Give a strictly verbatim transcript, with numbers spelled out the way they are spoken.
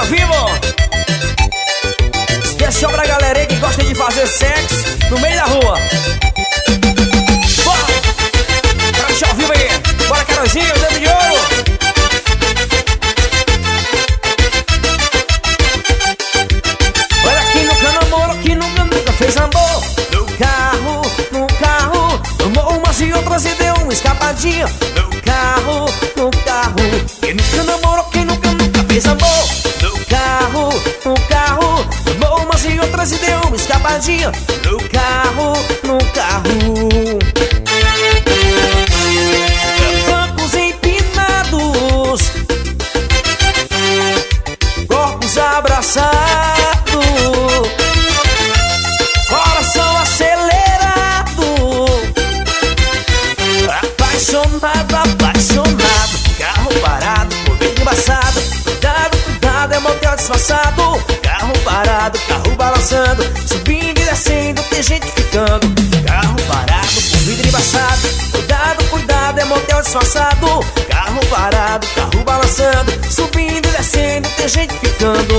ao vivo. Especial pra galera aí que gosta de fazer sexo no meio da rua. Bora! Deixa ao vivo aí. Bora, Carolzinho, dedo de ouro. Olha quem nunca namorou, quem nunca, nunca fez amor. No carro, no carro, tomou umas e outras e deu uma escapadinha. No carro, no carro, quem nunca namorou, quem nunca, nunca fez amor. No carro, no carro, tomou umas e outras e deu uma escapadinha. No carro, no carro. Bancos empinados, corpos abraçados, coração acelerado, apaixonado, apaixonado, carro parado, poder embaçado, cuidado, cuidado, é motel disfarçado, carro parado, carro balançando, subindo e descendo, tem gente ficando, carro parado, com vidro embaçado, cuidado, cuidado, é motel disfarçado, carro parado, carro balançando, subindo e descendo, tem gente ficando.